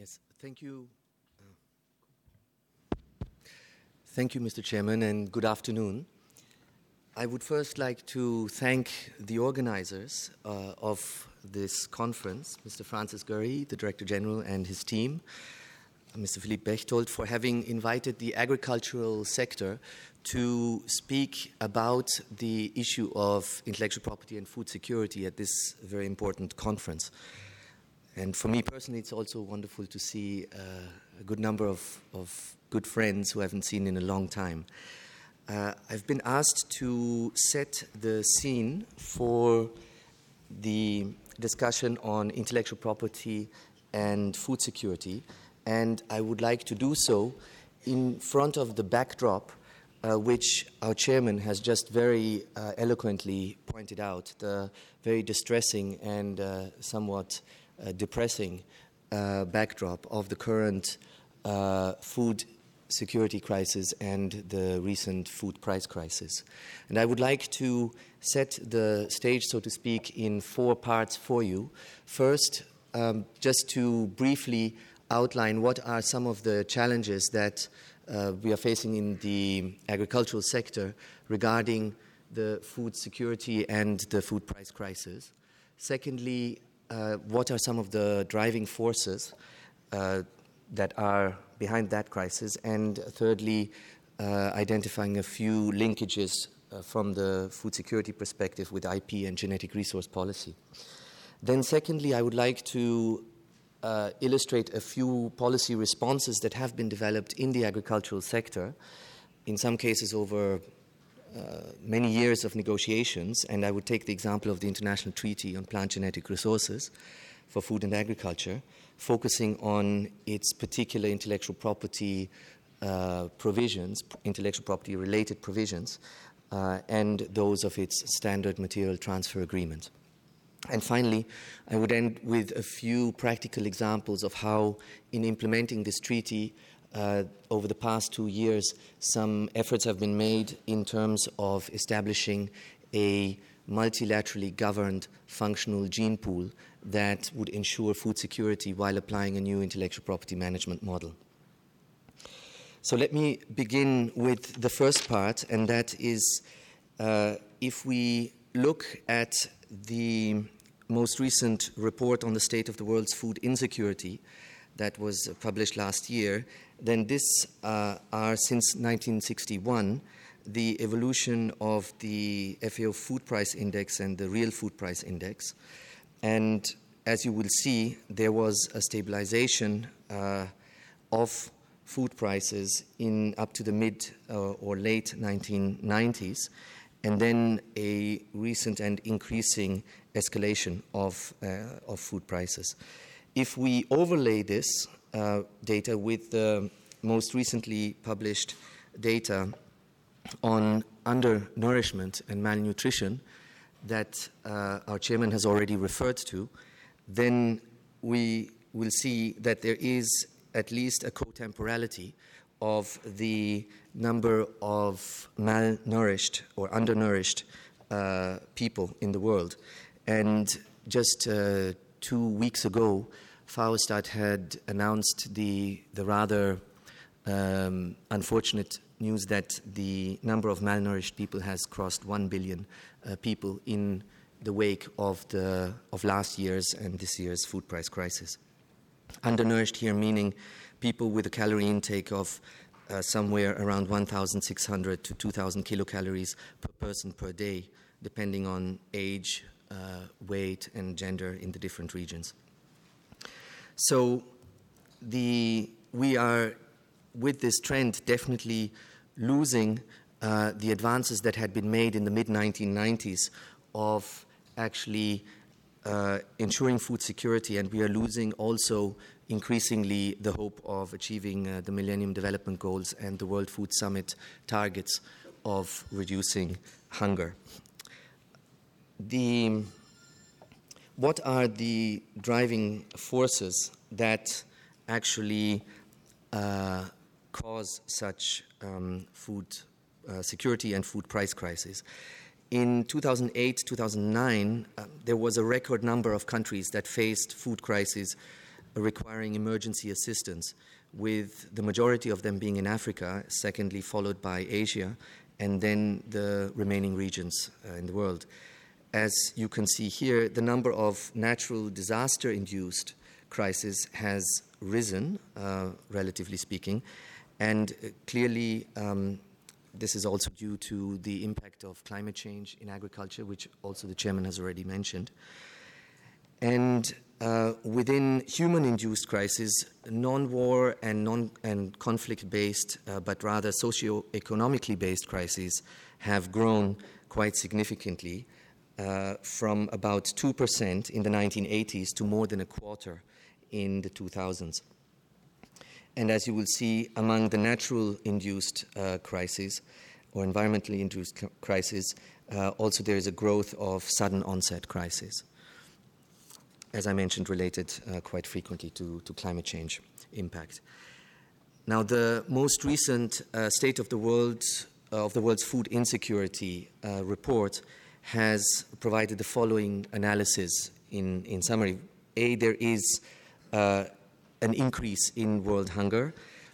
Yes, thank you. Thank you, Mr. Chairman, and good afternoon. I would first like to thank the organizers of this conference, Mr. Francis Gurry, the Director General, and his team, Mr. Philippe Bechtold, for having invited the agricultural sector to speak about the issue of intellectual property and food security at this very important conference. And for me personally, it's also wonderful to see a good number of good friends who I haven't seen in a long time. I've been asked to set the scene for the discussion on intellectual property and food security, and I would like to do so in front of the backdrop which our chairman has just very eloquently pointed out, the very distressing and somewhat depressing backdrop of the current food security crisis and the recent food price crisis. And I would like to set the stage, so to speak, in four parts for you. First, just to briefly outline what are some of the challenges that we are facing in the agricultural sector regarding the food security and the food price crisis. Secondly, what are some of the driving forces that are behind that crisis? And thirdly, identifying a few linkages from the food security perspective with IP and genetic resource policy. Then secondly, I would like to illustrate a few policy responses that have been developed in the agricultural sector, in some cases over many years of negotiations, and I would take the example of the International Treaty on Plant Genetic Resources for Food and Agriculture, focusing on its particular intellectual property provisions, intellectual property-related provisions, and those of its standard material transfer agreement. And finally, I would end with a few practical examples of how, in implementing this treaty, over the past 2 years, some efforts have been made in terms of establishing a multilaterally governed functional gene pool that would ensure food security while applying a new intellectual property management model. So let me begin with the first part, and that is if we look at the most recent report on the state of the world's food insecurity that was published last year, then this are, since 1961, the evolution of the FAO Food Price Index and the Real Food Price Index. And as you will see, there was a stabilization of food prices in up to the mid or late 1990s, and then a recent and increasing escalation of food prices. If we overlay this data with the most recently published data on undernourishment and malnutrition that our chairman has already referred to, then we will see that there is at least a cotemporality of the number of malnourished or undernourished people in the world. And just 2 weeks ago, FAO-Stat had announced the rather unfortunate news that the number of malnourished people has crossed 1 billion people in the wake of last year's and this year's food price crisis. Undernourished here meaning people with a calorie intake of somewhere around 1,600 to 2,000 kilocalories per person per day, depending on age, weight, and gender in the different regions. So we are, with this trend, definitely losing the advances that had been made in the mid-1990s of actually ensuring food security, and we are losing also increasingly the hope of achieving the Millennium Development Goals and the World Food Summit targets of reducing hunger. What are the driving forces that actually cause such food security and food price crisis? In 2008-2009, there was a record number of countries that faced food crises requiring emergency assistance, with the majority of them being in Africa, secondly followed by Asia, and then the remaining regions in the world. As you can see here, the number of natural disaster-induced crises has risen, relatively speaking, and clearly this is also due to the impact of climate change in agriculture, which also the chairman has already mentioned. And within human-induced crises, non-war and conflict-based, but rather socio-economically based crises have grown quite significantly, from about 2% in the 1980s to more than a quarter in the 2000s. And as you will see, among the natural-induced crises or environmentally induced crises, also there is a growth of sudden onset crises, as I mentioned, related quite frequently to climate change impact. Now, the most recent State of the World's Food Insecurity report has provided the following analysis in summary. A, there is an increase in world hunger.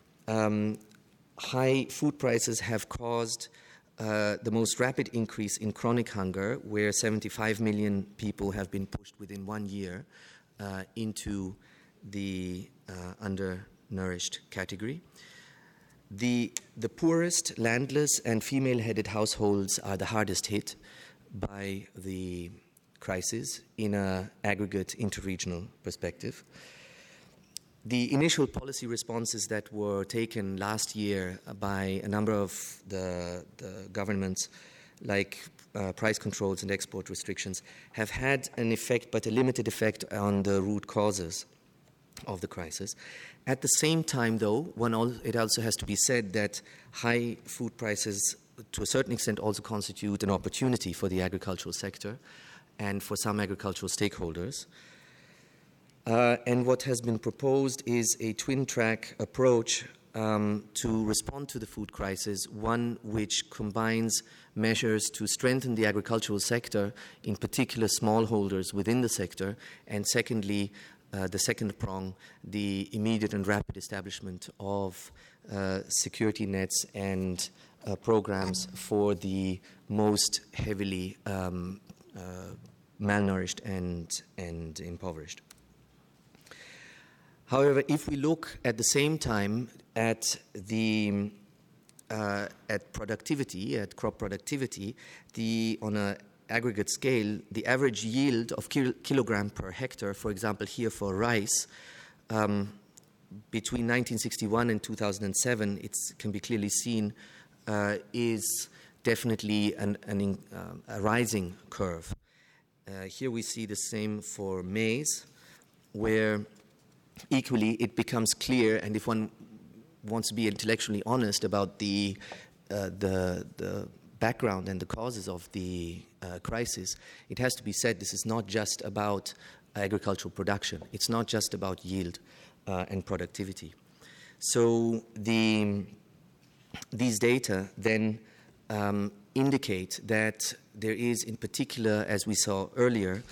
High food prices have caused the most rapid increase in chronic hunger, where 75 million people have been pushed within 1 year into the undernourished category. The poorest, landless, and female-headed households are the hardest hit by the crisis in an aggregate interregional perspective. The initial policy responses that were taken last year by a number of the governments, like price controls and export restrictions, have had an effect, but a limited effect on the root causes of the crisis. At the same time, though, it also has to be said that high food prices, to a certain extent, also constitute an opportunity for the agricultural sector and for some agricultural stakeholders. And what has been proposed is a twin-track approach to respond to the food crisis, one which combines measures to strengthen the agricultural sector, in particular smallholders within the sector, and secondly, the second prong, the immediate and rapid establishment of security nets and programs for the most heavily malnourished and impoverished. However, if we look at the same time at productivity, at crop productivity, on an aggregate scale, the average yield of kilogram per hectare, for example, here for rice, between 1961 and 2007, it can be clearly seen, is definitely a rising curve. Here we see the same for maize, where equally it becomes clear, and if one wants to be intellectually honest about the background and the causes of the crisis, it has to be said this is not just about agricultural production. It's not just about yield and productivity. So these data then indicate that there is, in particular, as we saw earlier,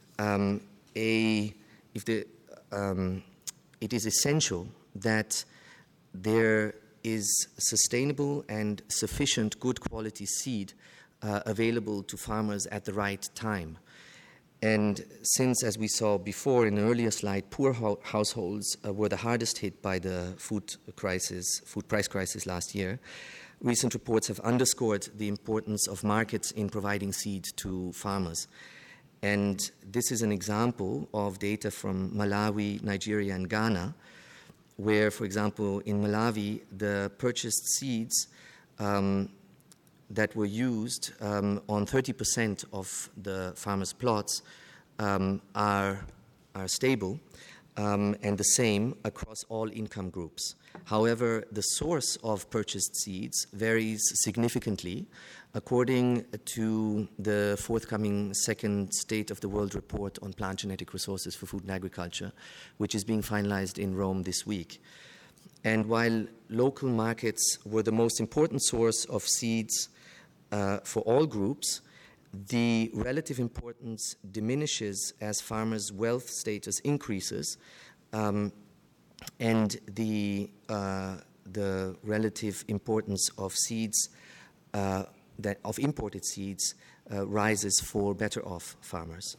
it is essential that there is sustainable and sufficient good quality seed available to farmers at the right time. And since, as we saw before in an earlier slide, poor households were the hardest hit by the food price crisis last year, recent reports have underscored the importance of markets in providing seed to farmers. And this is an example of data from Malawi, Nigeria, and Ghana, where, for example, in Malawi, the purchased seeds that were used on 30% of the farmers' plots are stable, and the same across all income groups. However, the source of purchased seeds varies significantly according to the forthcoming second State of the World report on plant genetic resources for food and agriculture, which is being finalized in Rome this week. And while local markets were the most important source of seeds for all groups, the relative importance diminishes as farmers' wealth status increases, and the relative importance of seeds, of imported seeds, rises for better off farmers.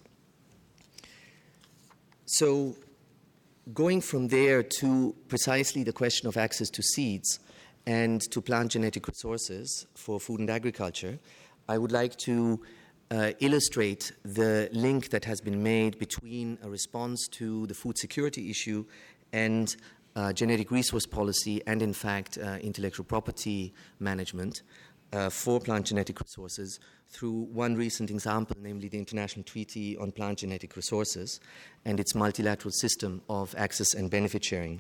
So going from there to precisely the question of access to seeds and to plant genetic resources for food and agriculture, I would like to illustrate the link that has been made between a response to the food security issue and genetic resource policy and, in fact, intellectual property management for plant genetic resources through one recent example, namely the International Treaty on Plant Genetic Resources and its multilateral system of access and benefit sharing.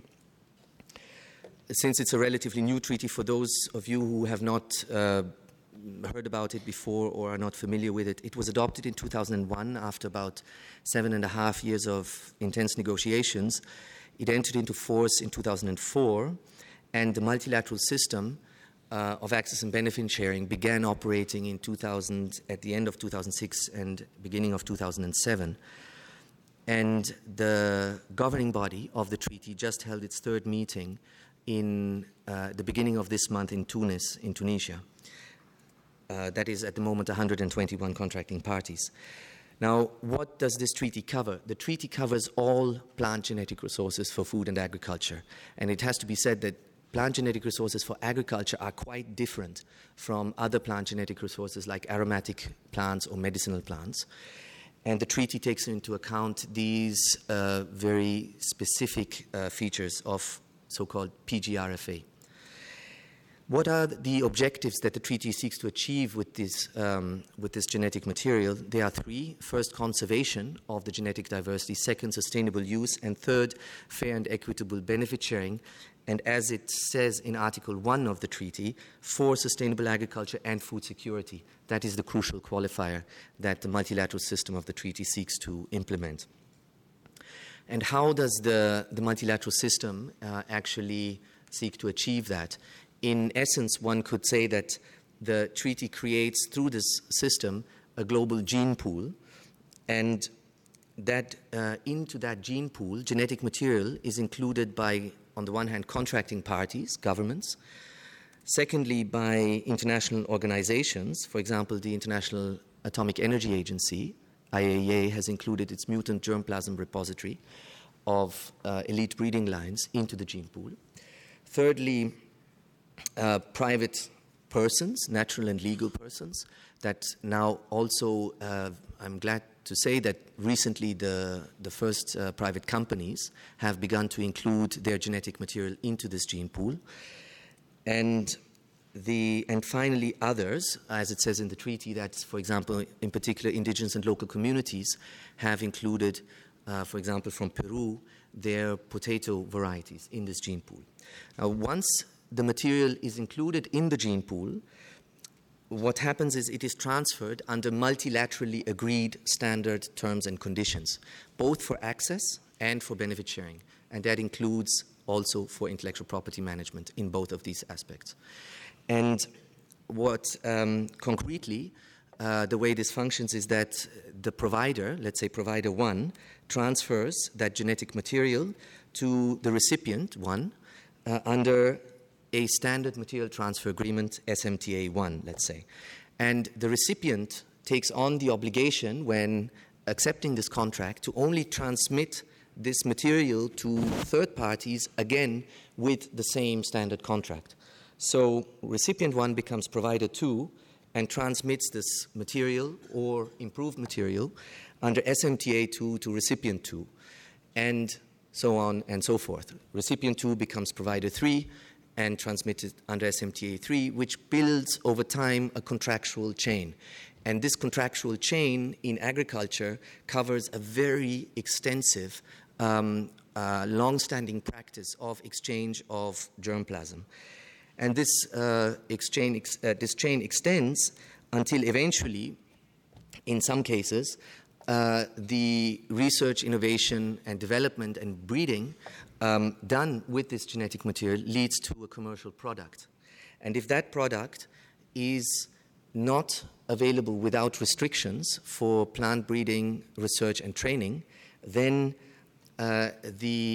Since it's a relatively new treaty, for those of you who have not heard about it before or are not familiar with it, it was adopted in 2001 after about 7.5 years of intense negotiations. It entered into force in 2004, and the multilateral system of access and benefit sharing began operating in at the end of 2006 and beginning of 2007. And the governing body of the treaty just held its third meeting in the beginning of this month in Tunis, in Tunisia. That is, at the moment, 121 contracting parties. Now, what does this treaty cover? The treaty covers all plant genetic resources for food and agriculture. And it has to be said that plant genetic resources for agriculture are quite different from other plant genetic resources like aromatic plants or medicinal plants. And the treaty takes into account these very specific features of so-called PGRFA. What are the objectives that the treaty seeks to achieve with this genetic material? There are three. First, conservation of the genetic diversity. Second, sustainable use. And third, fair and equitable benefit sharing. And as it says in Article 1 of the treaty, for sustainable agriculture and food security. That is the crucial qualifier that the multilateral system of the treaty seeks to implement. And how does the multilateral system actually seek to achieve that? In essence, one could say that the treaty creates, through this system, a global gene pool, and that into that gene pool, genetic material is included by, on the one hand, contracting parties, governments, secondly, by international organizations. For example, the International Atomic Energy Agency, IAEA, has included its mutant germplasm repository of elite breeding lines into the gene pool. Thirdly, private persons, natural and legal persons, that now also, I'm glad to say that recently the first private companies have begun to include their genetic material into this gene pool. And finally, others, as it says in the treaty, that, for example, in particular, indigenous and local communities have included, for example, from Peru, their potato varieties in this gene pool. Now, once the material is included in the gene pool, what happens is it is transferred under multilaterally agreed standard terms and conditions, both for access and for benefit sharing. And that includes also for intellectual property management in both of these aspects. And what concretely, the way this functions is that the provider, let's say provider 1, transfers that genetic material to the recipient 1 under a standard material transfer agreement, SMTA-1, let's say. And the recipient takes on the obligation, when accepting this contract, to only transmit this material to third parties, again, with the same standard contract. So recipient 1 becomes provider 2 and transmits this material or improved material under SMTA-2 to recipient 2, and so on and so forth. Recipient 2 becomes provider 3 and transmitted under SMTA-3, which builds over time a contractual chain. And this contractual chain in agriculture covers a very extensive, long-standing practice of exchange of germplasm. And this chain extends until eventually, in some cases, the research, innovation, and development and breeding done with this genetic material leads to a commercial product. And if that product is not available without restrictions for plant breeding, research, and training, then the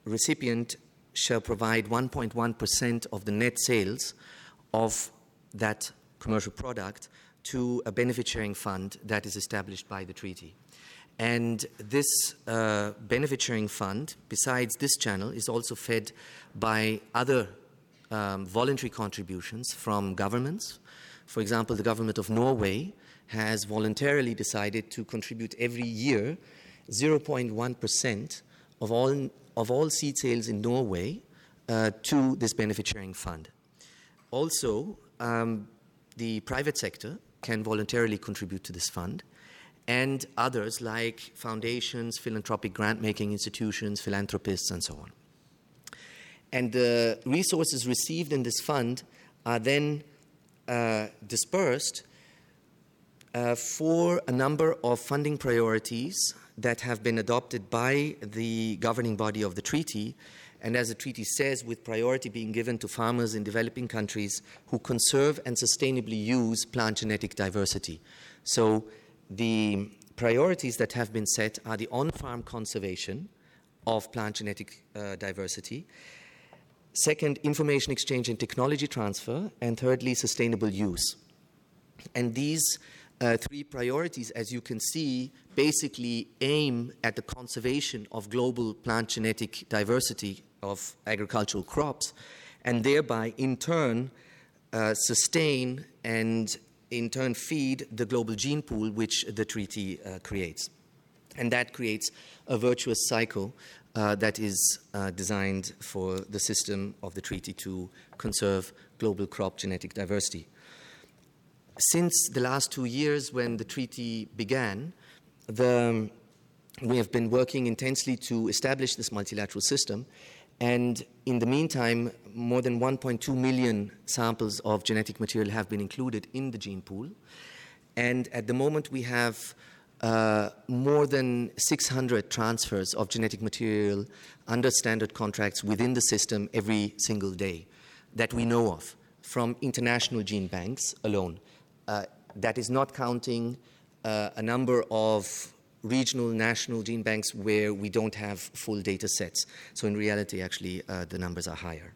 recipient shall provide 1.1% of the net sales of that commercial product to a benefit-sharing fund that is established by the treaty. And this benefit-sharing fund, besides this channel, is also fed by other voluntary contributions from governments. For example, the government of Norway has voluntarily decided to contribute every year 0.1% of all seed sales in Norway to this benefit-sharing fund. Also, the private sector can voluntarily contribute to this fund, and others like foundations, philanthropic grant-making institutions, philanthropists, and so on. And the resources received in this fund are then dispersed for a number of funding priorities that have been adopted by the governing body of the treaty, and as the treaty says, with priority being given to farmers in developing countries who conserve and sustainably use plant genetic diversity. So the priorities that have been set are the on-farm conservation of plant genetic diversity, second, information exchange and technology transfer, and thirdly, sustainable use. And these three priorities, as you can see, basically aim at the conservation of global plant genetic diversity of agricultural crops, and thereby, in turn, sustain and in turn feed the global gene pool which the treaty creates. And that creates a virtuous cycle that is designed for the system of the treaty to conserve global crop genetic diversity. Since the last 2 years when the treaty began, we have been working intensely to establish this multilateral system, and in the meantime, more than 1.2 million samples of genetic material have been included in the gene pool. And at the moment, we have more than 600 transfers of genetic material under standard contracts within the system every single day that we know of from international gene banks alone. That is not counting a number of regional, national gene banks where we don't have full data sets. So in reality, actually, the numbers are higher.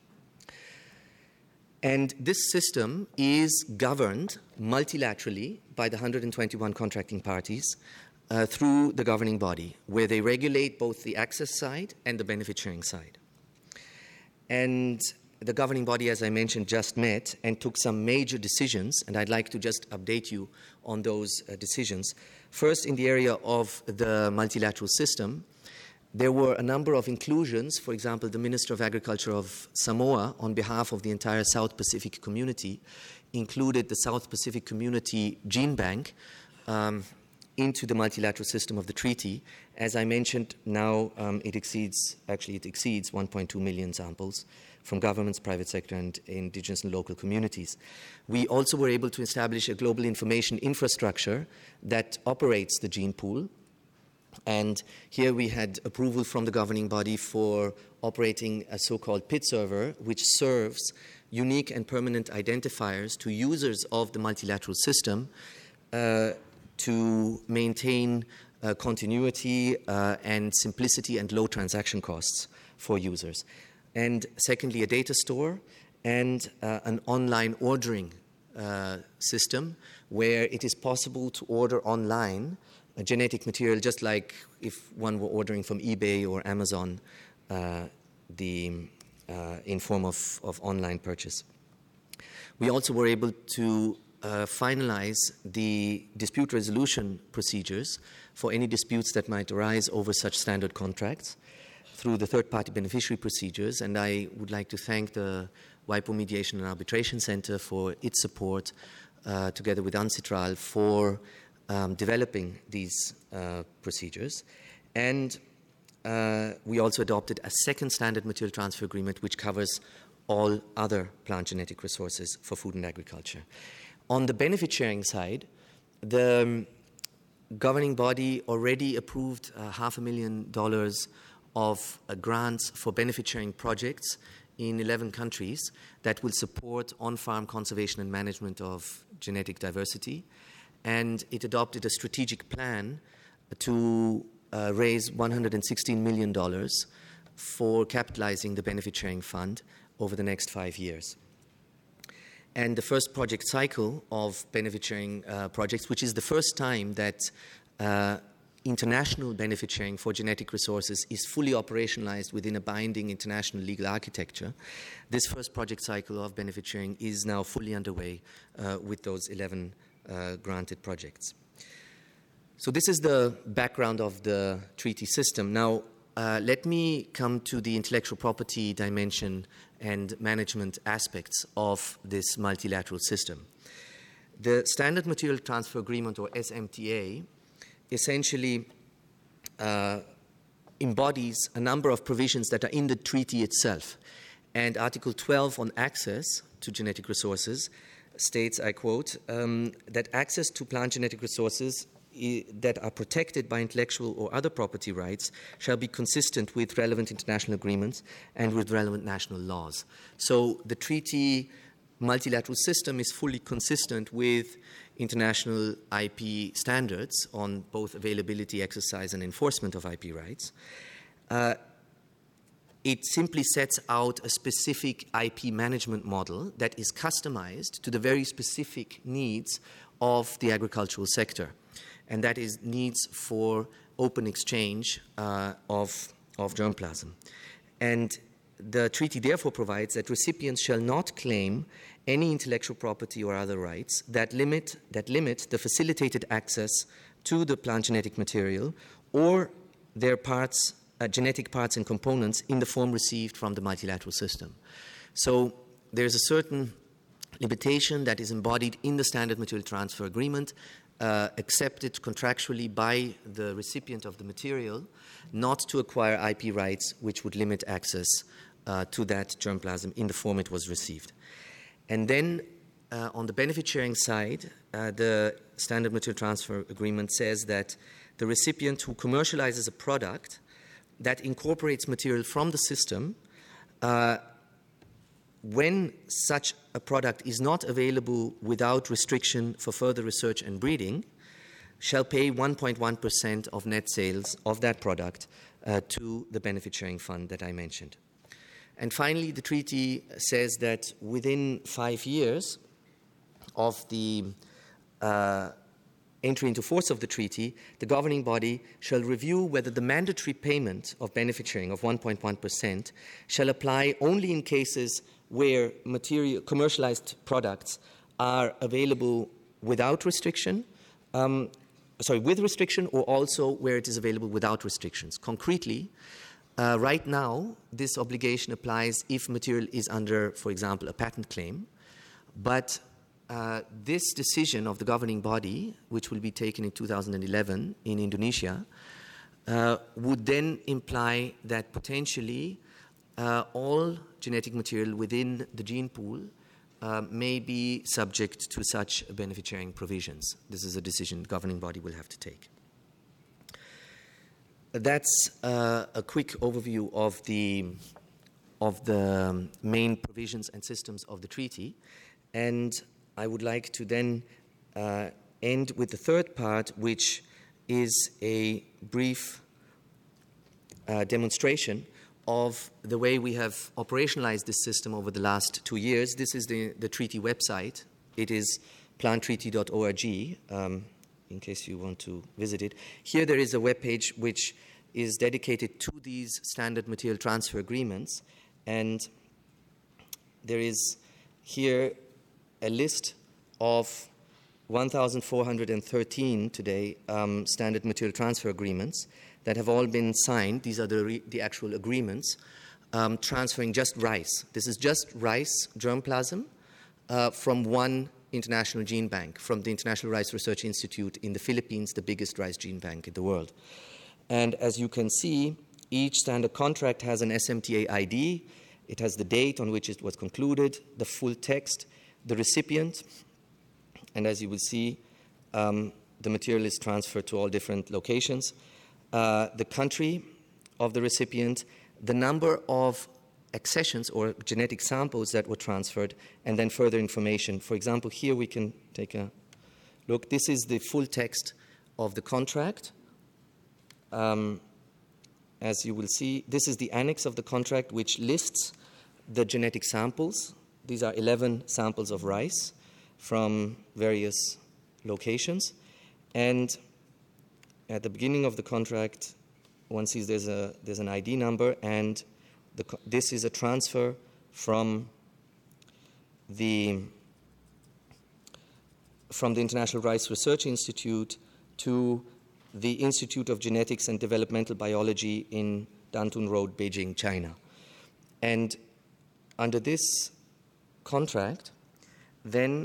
And this system is governed multilaterally by the 121 contracting parties through the governing body, where they regulate both the access side and the benefit-sharing side. And the governing body, as I mentioned, just met and took some major decisions, and I'd like to just update you on those decisions. First, in the area of the multilateral system, there were a number of inclusions. For example, the Minister of Agriculture of Samoa, on behalf of the entire South Pacific community, included the South Pacific Community Gene Bank into the multilateral system of the treaty. As I mentioned, now it exceeds 1.2 million samples from governments, private sector, and indigenous and local communities. We also were able to establish a global information infrastructure that operates the gene pool. And here we had approval from the governing body for operating a so-called PID server, which serves unique and permanent identifiers to users of the multilateral system to maintain continuity and simplicity and low transaction costs for users. And secondly, a data store and an online ordering system where it is possible to order online genetic material, just like if one were ordering from eBay or Amazon, in form of online purchase. We also were able to finalize the dispute resolution procedures for any disputes that might arise over such standard contracts through the third-party beneficiary procedures, and I would like to thank the WIPO Mediation and Arbitration Center for its support, together with UNCITRAL, for developing these procedures. And we also adopted a second standard material transfer agreement which covers all other plant genetic resources for food and agriculture. On the benefit sharing side, the governing body already approved $500,000 of grants for benefit sharing projects in 11 countries that will support on-farm conservation and management of genetic diversity. And it adopted a strategic plan to raise $116 million for capitalizing the benefit sharing fund over the next 5 years. And the first project cycle of benefit sharing projects, which is the first time that international benefit sharing for genetic resources is fully operationalized within a binding international legal architecture. This first project cycle of benefit sharing is now fully underway with those 11 granted projects. So this is the background of the treaty system. Now, let me come to the intellectual property dimension and management aspects of this multilateral system. The Standard Material Transfer Agreement, or SMTA, essentially embodies a number of provisions that are in the treaty itself. And Article 12 on access to genetic resources states, I quote, that access to plant genetic resources that are protected by intellectual or other property rights shall be consistent with relevant international agreements and with relevant national laws. So the treaty multilateral system is fully consistent with international IP standards on both availability, exercise, and enforcement of IP rights. It simply sets out a specific IP management model that is customized to the very specific needs of the agricultural sector, and that is needs for open exchange of germplasm. And the treaty therefore provides that recipients shall not claim any intellectual property or other rights that limit the facilitated access to the plant genetic material or their parts, genetic parts and components in the form received from the multilateral system. So there's a certain limitation that is embodied in the Standard Material Transfer Agreement, accepted contractually by the recipient of the material, not to acquire IP rights which would limit access to that germplasm in the form it was received. And then on the benefit sharing side, the Standard Material Transfer Agreement says that the recipient who commercializes a product that incorporates material from the system, when such a product is not available without restriction for further research and breeding, shall pay 1.1% of net sales of that product to the benefit sharing fund that I mentioned. And finally, the treaty says that within 5 years of the entry into force of the treaty, the governing body shall review whether the mandatory payment of benefit sharing of 1.1% shall apply only in cases where commercialized products are available without restriction, with restriction, or also where it is available without restrictions. Concretely, right now, this obligation applies if material is under, for example, a patent claim, but this decision of the governing body, which will be taken in 2011 in Indonesia, would then imply that potentially all genetic material within the gene pool may be subject to such benefit sharing provisions. This is a decision the governing body will have to take. That's a quick overview of the main provisions and systems of the treaty, and I would like to then end with the third part, which is a brief demonstration of the way we have operationalized this system over the last 2 years. This is the treaty website. It is planttreaty.org, in case you want to visit it. Here there is a web page which is dedicated to these standard material transfer agreements, and there is here a list of 1,413 today standard material transfer agreements that have all been signed. These are the actual agreements transferring just rice. This is just rice germplasm from one international gene bank, from the International Rice Research Institute in the Philippines, the biggest rice gene bank in the world. And as you can see, each standard contract has an SMTA ID. It has the date on which it was concluded, the full text, the recipient, and as you will see, the material is transferred to all different locations, the country of the recipient, the number of accessions or genetic samples that were transferred, and then further information. For example, here we can take a look. This is the full text of the contract. as you will see, this is the annex of the contract which lists the genetic samples. These are 11 samples of rice from various locations. And at the beginning of the contract, one sees there's an ID number, and this is a transfer from the International Rice Research Institute to the Institute of Genetics and Developmental Biology in Dantun Road, Beijing, China. And under this contract, then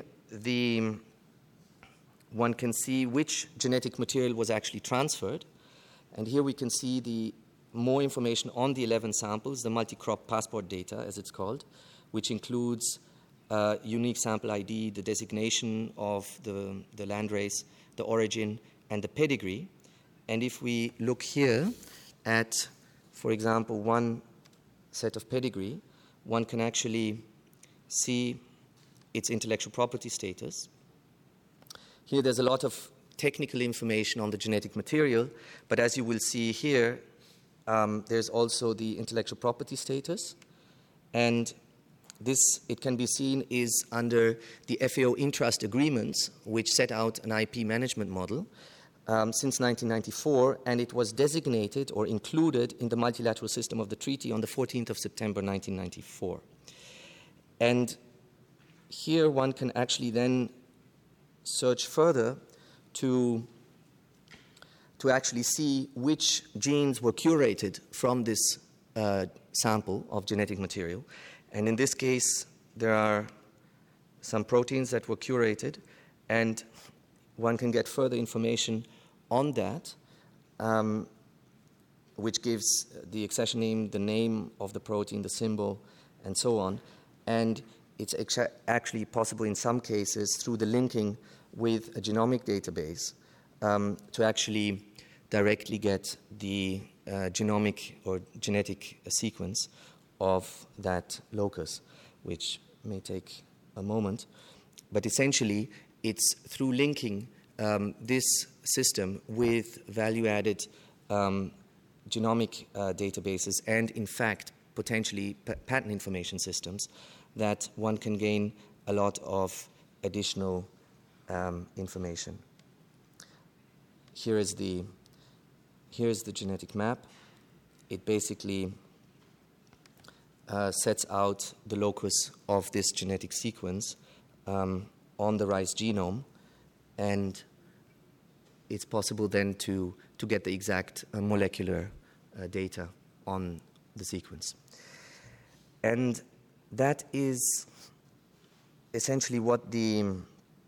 one can see which genetic material was actually transferred. And here we can see the more information on the 11 samples, the multi-crop passport data, as it's called, which includes unique sample ID, the designation of the landrace, the origin, and the pedigree. And if we look here at, for example, one set of pedigree, one can actually see its intellectual property status. Here there's a lot of technical information on the genetic material, but as you will see here, there's also the intellectual property status. And this, it can be seen, is under the FAO Intrust agreements, which set out an IP management model since 1994, and it was designated or included in the multilateral system of the treaty on the 14th of September 1994. And here one can actually then search further to actually see which genes were curated from this sample of genetic material. And in this case, there are some proteins that were curated, and one can get further information on that, which gives the accession name, the name of the protein, the symbol, and so on. And it's actually possible in some cases through the linking with a genomic database to actually directly get the genomic or genetic sequence of that locus, which may take a moment. But essentially, it's through linking this system with value-added genomic databases and, in fact, potentially patent information systems that one can gain a lot of additional information. Here is the genetic map. It basically sets out the locus of this genetic sequence on the rice genome, and it's possible then to get the exact molecular data on the sequence. And that is essentially what the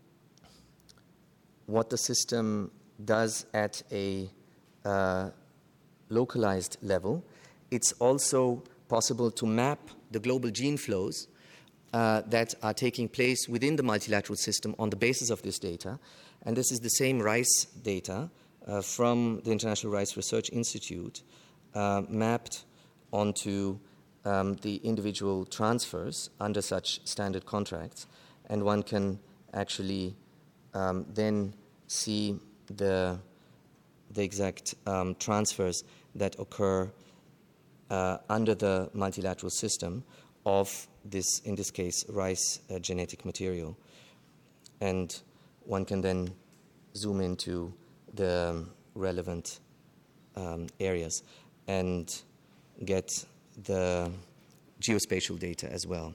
system does at a localized level. It's also possible to map the global gene flows that are taking place within the multilateral system on the basis of this data. And this is the same rice data from the International Rice Research Institute mapped onto the individual transfers under such standard contracts. And one can actually then see the exact transfers that occur under the multilateral system of this, in this case, rice genetic material. And one can then zoom into the relevant areas and get the geospatial data as well.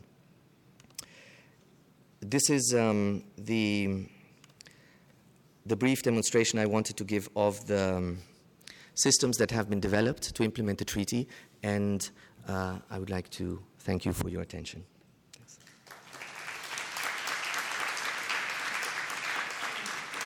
This is the brief demonstration I wanted to give of the systems that have been developed to implement the treaty, and I would like to thank you for your attention.